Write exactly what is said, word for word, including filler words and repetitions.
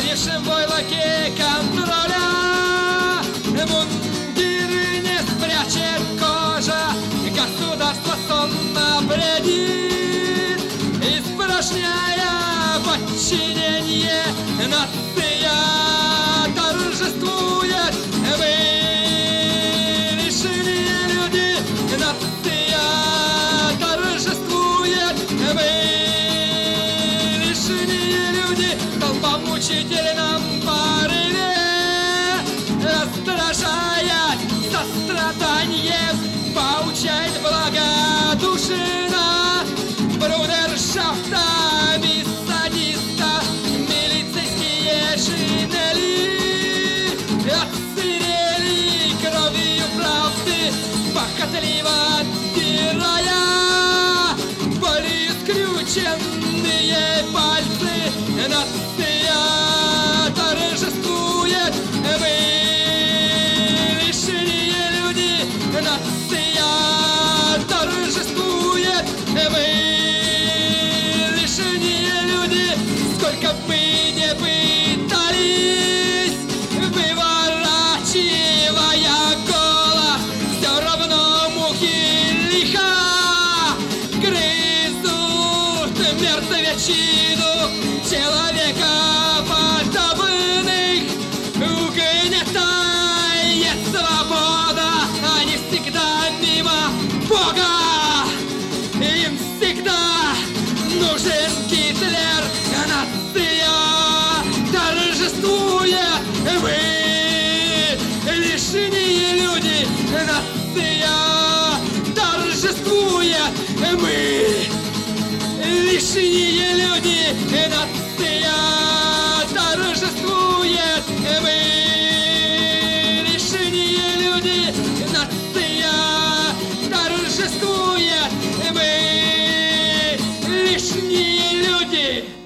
Низшем войлоке контроля. Мундиры не спрячет кожа, государство сонно бредит, испражняя подчинение, нация торжествует. Вы лишенные люди, нация торжествует. Вы лишенные люди, толпа в мучительном порыве раздражает состраданием, поучает благодушно брудершафтами садиста. Милицейские шинели отсырели кровью правды, похотливо отдирая болью скрюченные пальцы. Нация торжествует. Вы лишние люди, нация торжествует. Вы лишние люди, сколько бы не пытались, выворачивая голос, все равно мухи лихо грызут мертвечину человека подобных. Угнетает свобода, они всегда мимо Бога. Им всегда нужен Гитлер, нация торжествует. Вы лишние люди, нация торжествует. Мы лишние люди, нация торжествует. Мы лишние люди, нация торжествует. Мы лишние люди.